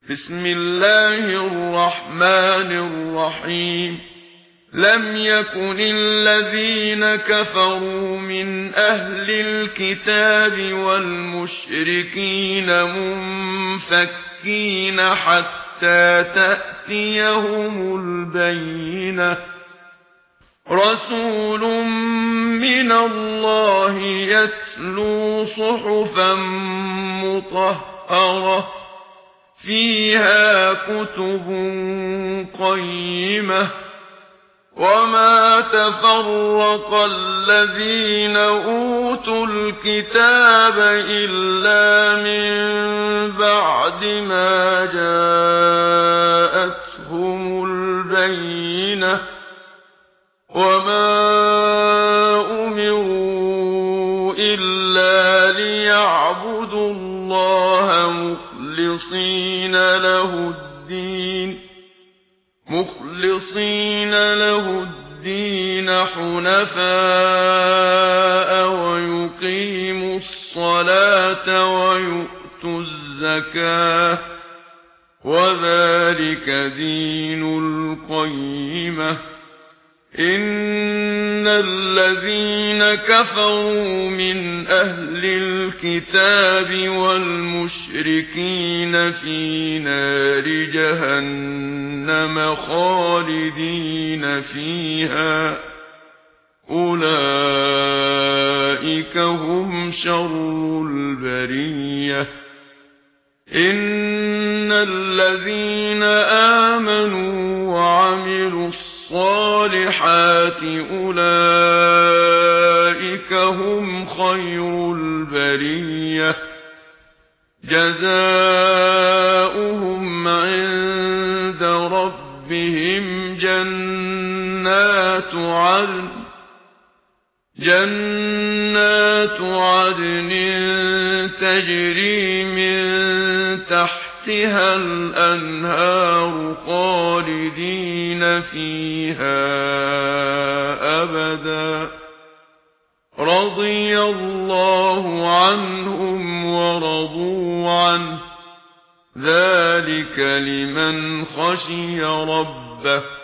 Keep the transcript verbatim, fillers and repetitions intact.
بسم الله الرحمن الرحيم لم يكن الذين كفروا من أهل الكتاب والمشركين منفكين حتى تأتيهم البينة رسول من الله يتلو صحفا مطهرة فيها كتب قيمة وما تفرق الذين أوتوا الكتاب إلا من بعد ما جاءتهم البينة وما أمروا إلا ليعبدوا الله مخلصين له الدين مخلصين له الدين حنفاء ويقيموا الصلاة ويؤتوا الزكاة وذلك دين القيمة إن الذين كفروا من أهل الكتاب والمشركين في نار جهنم خالدين فيها أولئك هم شر البرية إن الذين آمنوا وعملوا الصالحات أولئك هم خير البرية جزاؤهم عند ربهم جنات عدن جنات عدن تجري من تحتها الأنهار خالدين فيها أبدا رضي الله عنهم ورضوا عنه ذلك لمن خشي ربه